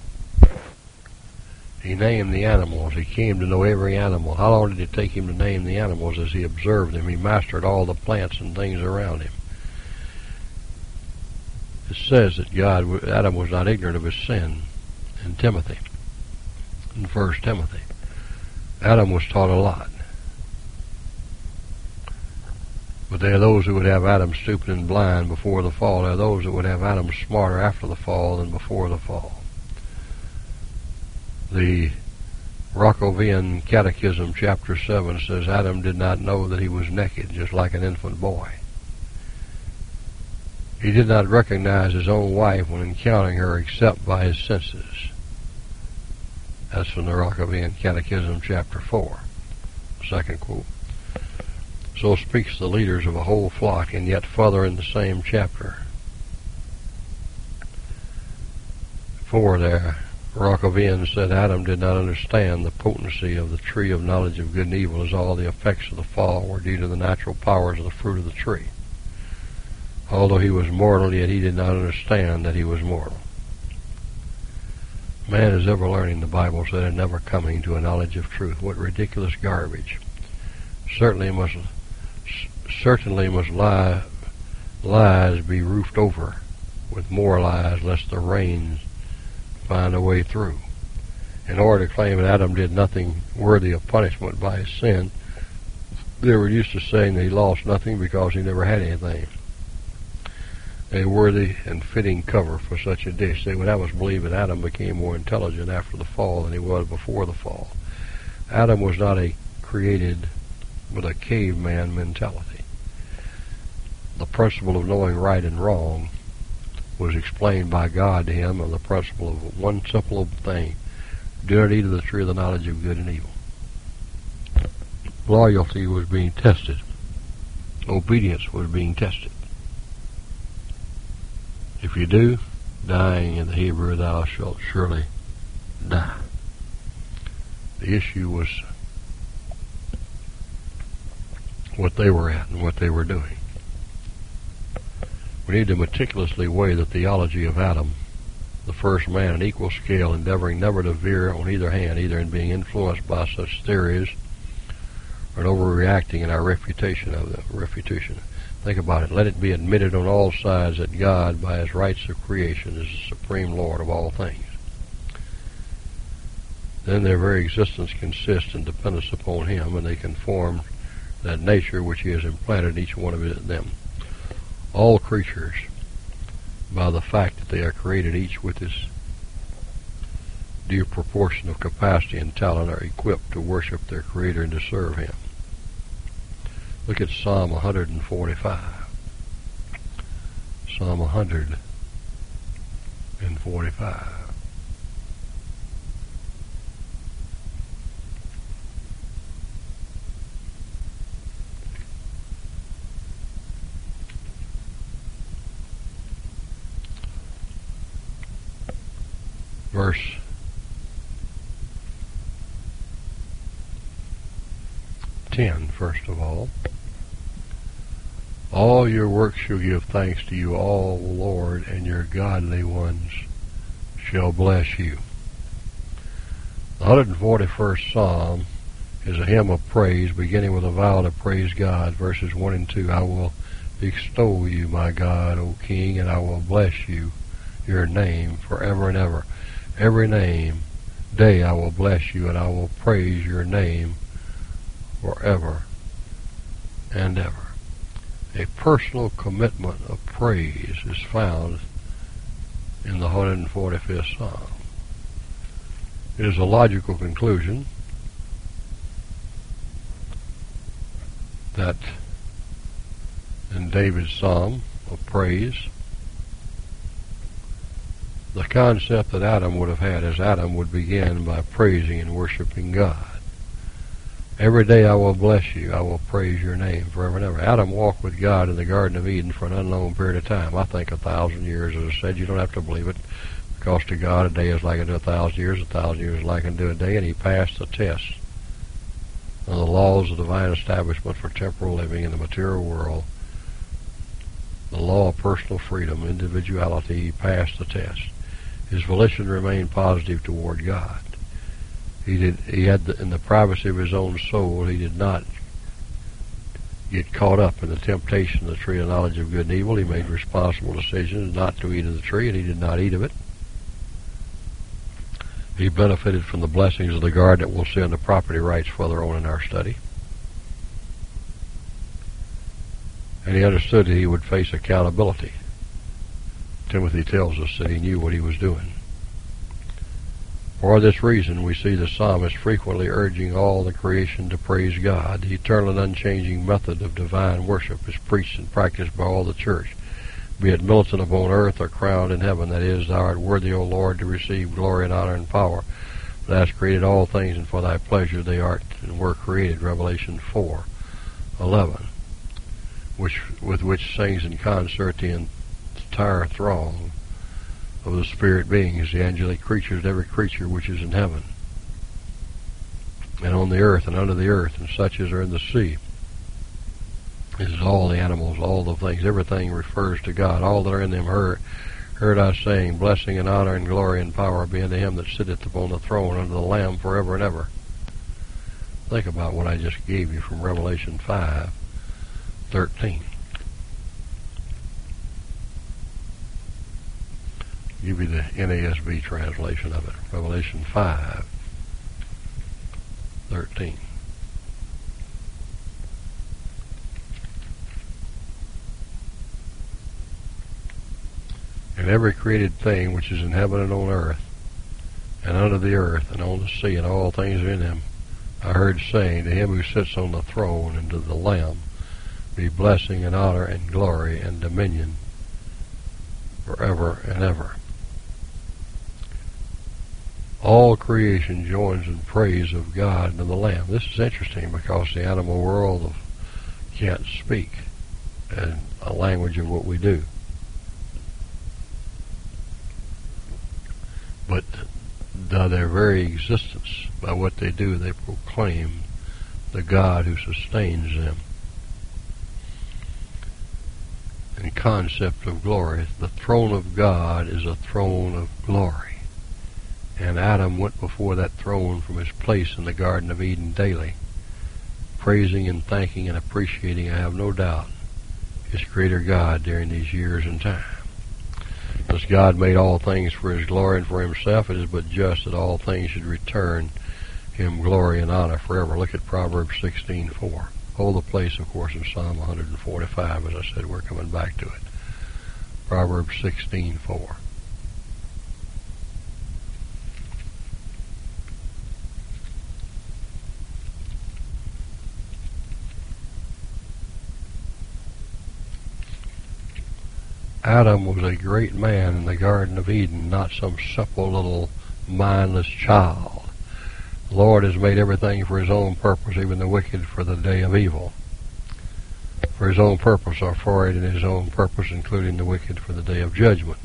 He named the animals. He came to know every animal. How long did it take him to name the animals as he observed them? He mastered all the plants and things around him. It says that God, Adam was not ignorant of his sin in Timothy, in First Timothy. Adam was taught a lot. But there are those who would have Adam stupid and blind before the fall. There are those that would have Adam smarter after the fall than before the fall. The Rockovian Catechism, chapter seven, says Adam did not know that he was naked, just like an infant boy. He did not recognize his own wife when encountering her except by his senses. That's from the Rockovian Catechism, chapter four, second quote. So speaks the leaders of a whole flock, and yet further in the same chapter. For there, Rockovian said Adam did not understand the potency of the tree of knowledge of good and evil, as all the effects of the fall were due to the natural powers of the fruit of the tree. Although he was mortal, yet he did not understand that he was mortal. Man is ever learning, the Bible said, and never coming to a knowledge of truth. What ridiculous garbage. Certainly must certainly must lie, lies be roofed over with moralized lest the rains find a way through. In order to claim that Adam did nothing worthy of punishment by his sin, they were used to saying that he lost nothing because he never had anything. A worthy and fitting cover for such a dish. They would have us believe that Adam became more intelligent after the fall than he was before the fall. Adam was not a created with a caveman mentality. The principle of knowing right and wrong was explained by God to him on the principle of one simple thing: do not eat of the tree of the knowledge of good and evil. Loyalty was being tested. Obedience was being tested. If you do, dying in the Hebrew, thou shalt surely die. The issue was what they were at and what they were doing. We need to meticulously weigh the theology of Adam, the first man, in equal scale, endeavoring never to veer on either hand, either in being influenced by such theories or in overreacting in our refutation of the refutation. Think about it. Let it be admitted on all sides that God, by his rights of creation, is the supreme Lord of all things. Then their very existence consists in dependence upon him, and they conform that nature which he has implanted in each one of them. All creatures, by the fact that they are created each with his due proportion of capacity and talent, are equipped to worship their Creator and to serve him. Look at Psalm one forty-five. Psalm one forty-five. Verse ten, first of all. All your works shall give thanks to you, all Lord, and your godly ones shall bless you. The one hundred forty-first Psalm is a hymn of praise, beginning with a vow to praise God. Verses one and two, I will extol you, my God, O King, and I will bless you, your name, forever and ever. Every name, day I will bless you, and I will praise your name forever and ever. A personal commitment of praise is found in the one hundred forty-fifth Psalm. It is a logical conclusion that in David's Psalm of praise, the concept that Adam would have had is Adam would begin by praising and worshiping God. Every day I will bless you, I will praise your name forever and ever. Adam walked with God in the Garden of Eden for an unknown period of time. I think a thousand years. As I said, you don't have to believe it, because to God a day is like unto a thousand years, a thousand years is like unto a day, and he passed the test of the laws of divine establishment for temporal living in the material world. The law of personal freedom, individuality, he passed the test. His volition remained positive toward God. He did. He had, the, in the privacy of his own soul, he did not get caught up in the temptation of the tree of knowledge of good and evil. He made responsible decisions not to eat of the tree, and he did not eat of it. He benefited from the blessings of the garden that we'll see in the property rights further on in our study. And he understood that he would face accountability. Timothy tells us that he knew what he was doing. For this reason, we see the psalmist frequently urging all the creation to praise God. The eternal and unchanging method of divine worship is preached and practiced by all the church, be it militant upon earth or crowned in heaven. That is, thou art worthy, O Lord, to receive glory and honor and power. Thou hast created all things, and for thy pleasure they art and were created. Revelation four eleven, which with which sings in concert the entire throng of the spirit beings, the angelic creatures, every creature which is in heaven, and on the earth, and under the earth, and such as are in the sea. This is all the animals, all the things, everything refers to God. All that are in them heard, heard I saying, blessing and honor and glory and power be unto him that sitteth upon the throne, unto the Lamb forever and ever. Think about what I just gave you from Revelation five thirteen. give you the N A S B translation of it. Revelation five thirteen. And every created thing which is in heaven and on earth, and under the earth, and on the sea, and all things in them, I heard saying, to him who sits on the throne and to the Lamb, be blessing and honor and glory and dominion forever and ever. All creation joins in praise of God and of the Lamb. This is interesting because the animal world can't speak in a language of what we do. But by their very existence, by what they do, they proclaim the God who sustains them. In concept of glory, the throne of God is a throne of glory. And Adam went before that throne from his place in the Garden of Eden daily, praising and thanking and appreciating, I have no doubt, his Creator God during these years and time. As God made all things for his glory and for himself, it is but just that all things should return him glory and honor forever. Look at Proverbs sixteen four. Hold the place, of course, in Psalm one forty-five. As I said, we're coming back to it. Proverbs sixteen four. Adam was a great man in the Garden of Eden, not some simple little mindless child. The Lord has made everything for his own purpose, even the wicked for the day of evil. For his own purpose, or for it in his own purpose, including the wicked for the day of judgment.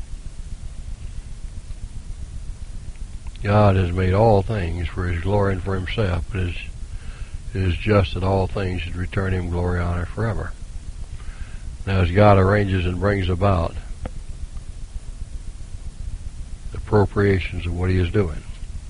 God has made all things for his glory and for himself, but it is, it is just that all things should return him glory and honor forever. Now, as God arranges and brings about the appropriations of what he is doing,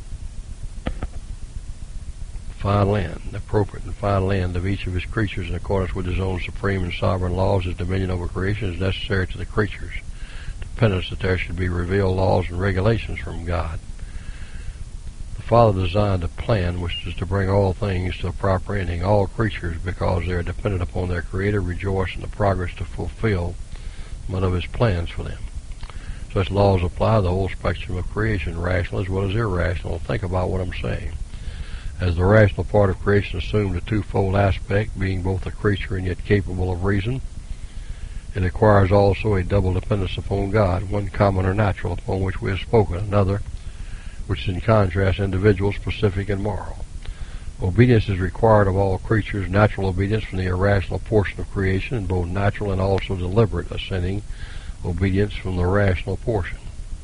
fine land, the appropriate and fine land of each of his creatures in accordance with his own supreme and sovereign laws, his dominion over creation is necessary to the creatures, dependence that there should be revealed laws and regulations from God. The Father designed a plan which is to bring all things to a proper ending. All creatures, because they are dependent upon their Creator, rejoice in the progress to fulfill one of his plans for them. Such laws apply to the whole spectrum of creation, rational as well as irrational. Think about what I'm saying. As the rational part of creation assumed a twofold aspect, being both a creature and yet capable of reason, it acquires also a double dependence upon God, one common or natural upon which we have spoken, another which is in contrast individual, specific, and moral. Obedience is required of all creatures, natural obedience from the irrational portion of creation, and both natural and also deliberate assenting obedience from the rational portion.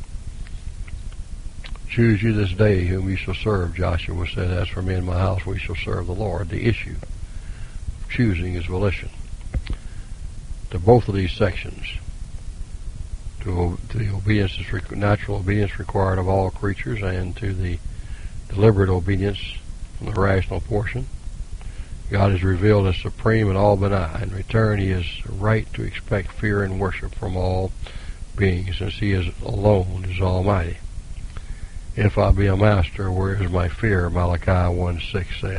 Choose you this day whom you shall serve, Joshua said. As for me and my house, we shall serve the Lord. The issue of choosing is volition. To both of these sections, to, to the obedience, is natural obedience required of all creatures, and to the deliberate obedience from the rational portion, God is revealed as supreme and all benign. In return, he is right to expect fear and worship from all beings, since he is alone is almighty. If I be a master, where is my fear? Malachi one six says.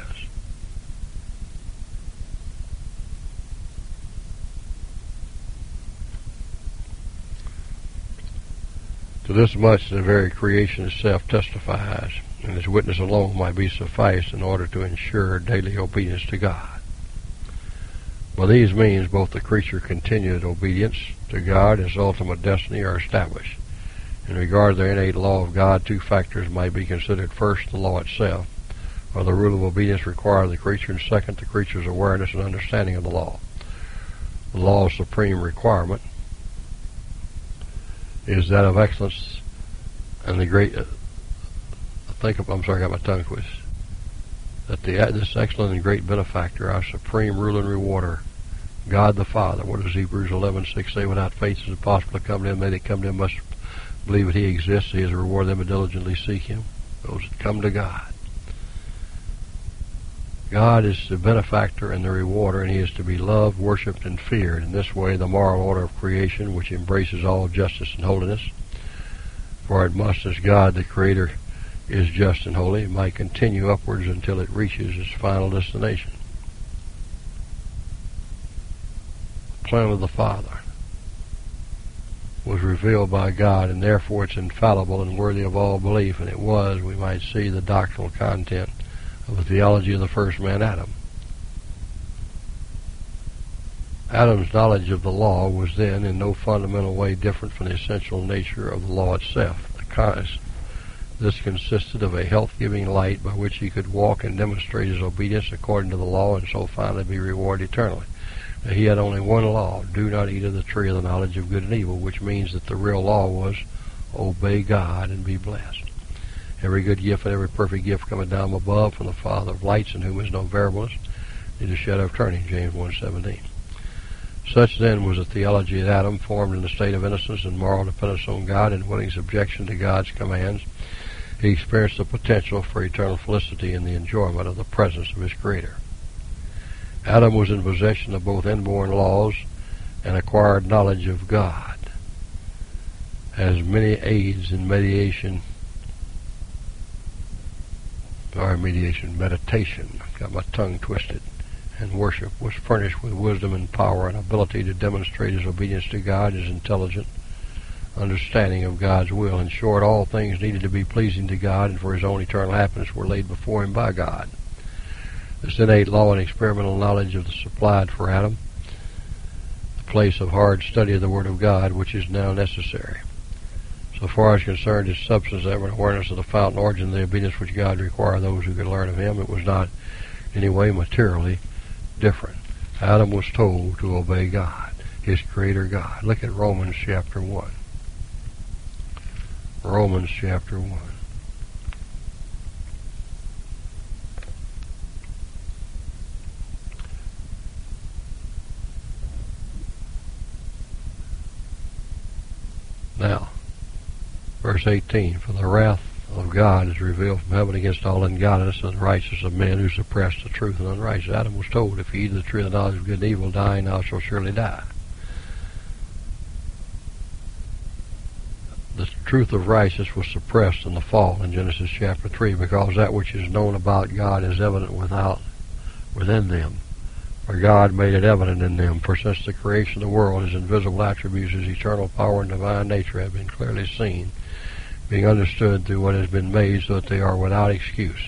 To this much the very creation itself testifies, and its witness alone might be sufficed in order to ensure daily obedience to God. By these means, both the creature continued obedience to God and its ultimate destiny are established. In regard to the innate law of God, two factors might be considered. First, the law itself, or the rule of obedience required of the creature, and second, the creature's awareness and understanding of the law. The law's supreme requirement is that of excellence and the great, uh, I think, of, I'm sorry, I got my tongue twisted, that the, uh, this excellent and great benefactor, our supreme ruler and rewarder, God the Father. What does Hebrews eleven six say? Without faith it is impossible to come to him. They that come to him must believe that he exists. He is a reward them that diligently seek him. Those that come to God. God is the benefactor and the rewarder, and he is to be loved, worshipped, and feared. In this way, the moral order of creation, which embraces all justice and holiness, For it must, as God the Creator is just and holy, it might continue upwards until it reaches its final destination. The plan of the Father was revealed by God, and therefore it's infallible and worthy of all belief, and it was, we might see, the doctrinal content of the theology of the first man, Adam. Adam's knowledge of the law was then in no fundamental way different from the essential nature of the law itself. This consisted of a health-giving light by which he could walk and demonstrate his obedience according to the law, and so finally be rewarded eternally. Now, he had only one law: do not eat of the tree of the knowledge of good and evil, which means that the real law was obey God and be blessed. Every good gift and every perfect gift coming down from above from the Father of lights, in whom is no variableness, neither shadow of turning, James one seventeen. Such then was the theology of Adam, formed in a state of innocence and moral dependence on God and willing subjection to God's commands. He experienced the potential for eternal felicity in the enjoyment of the presence of his Creator. Adam was in possession of both inborn laws and acquired knowledge of God, as many aids in mediation, or mediation, meditation, got my tongue twisted, and worship, was furnished with wisdom and power and ability to demonstrate his obedience to God, his intelligent understanding of God's will. In short, all things needed to be pleasing to God and for his own eternal happiness were laid before him by God. This innate law and experimental knowledge of the supplied for Adam the place of hard study of the Word of God, which is now necessary. So far as concerned his substance, ever awareness of the fountain origin of the obedience which God required those who could learn of him, it was not in any way materially different. Adam was told to obey God, his Creator God. Look at Romans chapter one. Romans chapter one. Now, verse eighteen, for the wrath of God is revealed from heaven against all ungodliness and unrighteousness of men who suppress the truth and unrighteous. Adam was told, if you eat of the tree of the knowledge of good and evil, dying thou shalt surely die. The truth of righteousness was suppressed in the fall in Genesis chapter three, because that which is known about God is evident without, within them. For God made it evident in them. For since the creation of the world, his invisible attributes, his eternal power and divine nature have been clearly seen, being understood through what has been made, so that they are without excuse.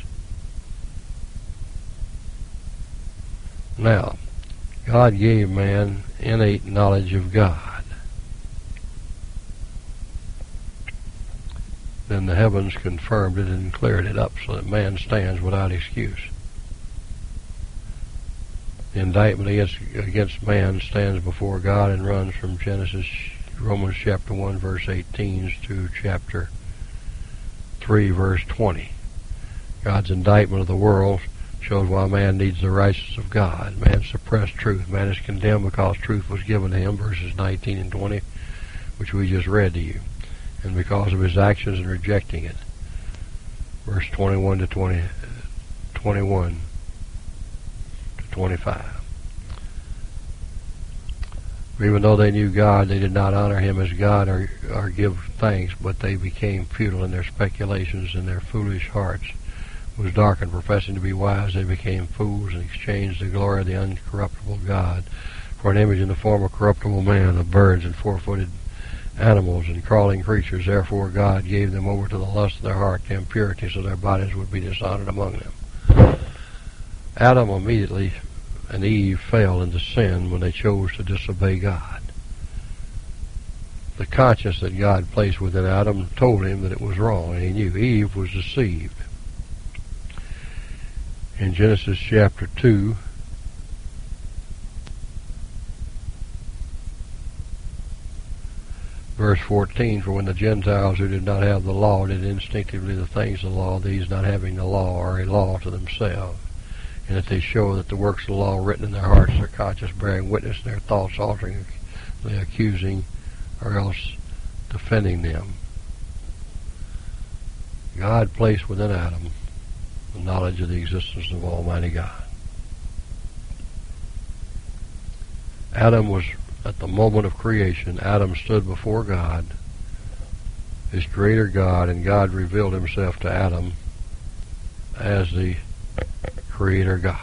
Now, God gave man innate knowledge of God. Then the heavens confirmed it and cleared it up, so that man stands without excuse. The indictment against, against man stands before God and runs from Genesis, Romans chapter one, verse eighteen, to chapter three, verse twenty. God's indictment of the world shows why man needs the righteousness of God. Man suppressed truth. Man is condemned because truth was given to him, verses nineteen and twenty, which we just read to you, and because of his actions in rejecting it. Verse twenty-one to twenty, twenty-one to twenty-five. For even though they knew God, they did not honor him as God or, or give thanks, but they became futile in their speculations, and their foolish hearts was darkened. Professing to be wise, they became fools and exchanged the glory of the uncorruptible God for an image in the form of corruptible man, of birds and four-footed animals and crawling creatures. Therefore God gave them over to the lust of their heart, to impurity, so their bodies would be dishonored among them. Adam immediately and Eve fell into sin when they chose to disobey God. The conscience that God placed within Adam told him that it was wrong, and he knew. Eve was deceived. In Genesis chapter two, verse fourteen, for when the Gentiles who did not have the law did instinctively the things of the law, these not having the law are a law to themselves, and that they show that the works of the law written in their hearts, their conscience bearing witness, and their thoughts altering, the accusing, or else defending them. God placed within Adam the knowledge of the existence of Almighty God. Adam was, at the moment of creation, Adam stood before God is Creator God, and God revealed himself to Adam as the Creator God.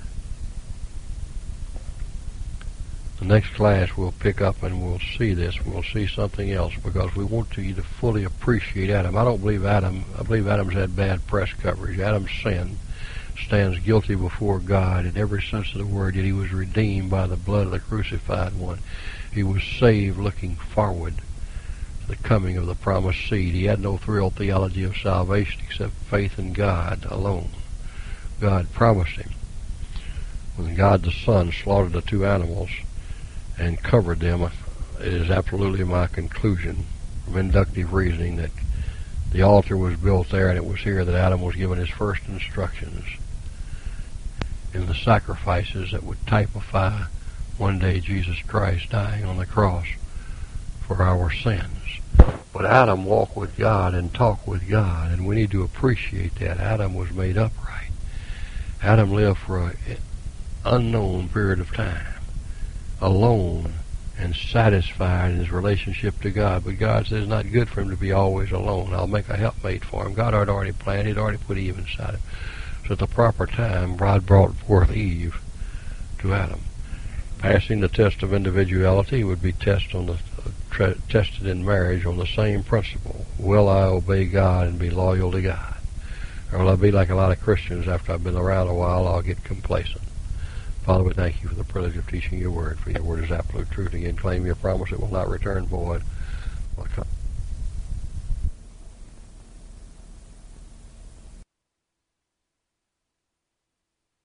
The next class we'll pick up and we'll see this. We'll see something else, because we want you to fully appreciate Adam. I don't believe Adam, I believe Adam's had bad press coverage. Adam's sin stands guilty before God in every sense of the word, yet he was redeemed by the blood of the crucified one. He was saved looking forward to the coming of the promised seed. He had no real theology of salvation except faith in God alone. God promised him. When God the Son slaughtered the two animals and covered them, it is absolutely my conclusion from inductive reasoning that the altar was built there, and it was here that Adam was given his first instructions in the sacrifices that would typify one day Jesus Christ dying on the cross for our sins. But Adam walked with God and talked with God, and we need to appreciate that. Adam was made upright. Adam lived for an unknown period of time, alone and satisfied in his relationship to God. But God says it's not good for him to be always alone. I'll make a helpmate for him. God had already planned. He'd already put Eve inside him. So at the proper time, God brought forth Eve to Adam. Passing the test of individuality would be tested on the uh, tested in marriage on the same principle. Will I obey God and be loyal to God? Or will I be like a lot of Christians, after I've been around a while, I'll get complacent? Father, we thank you for the privilege of teaching your word, for your word is absolute truth. Again, claim your promise, it will not return void.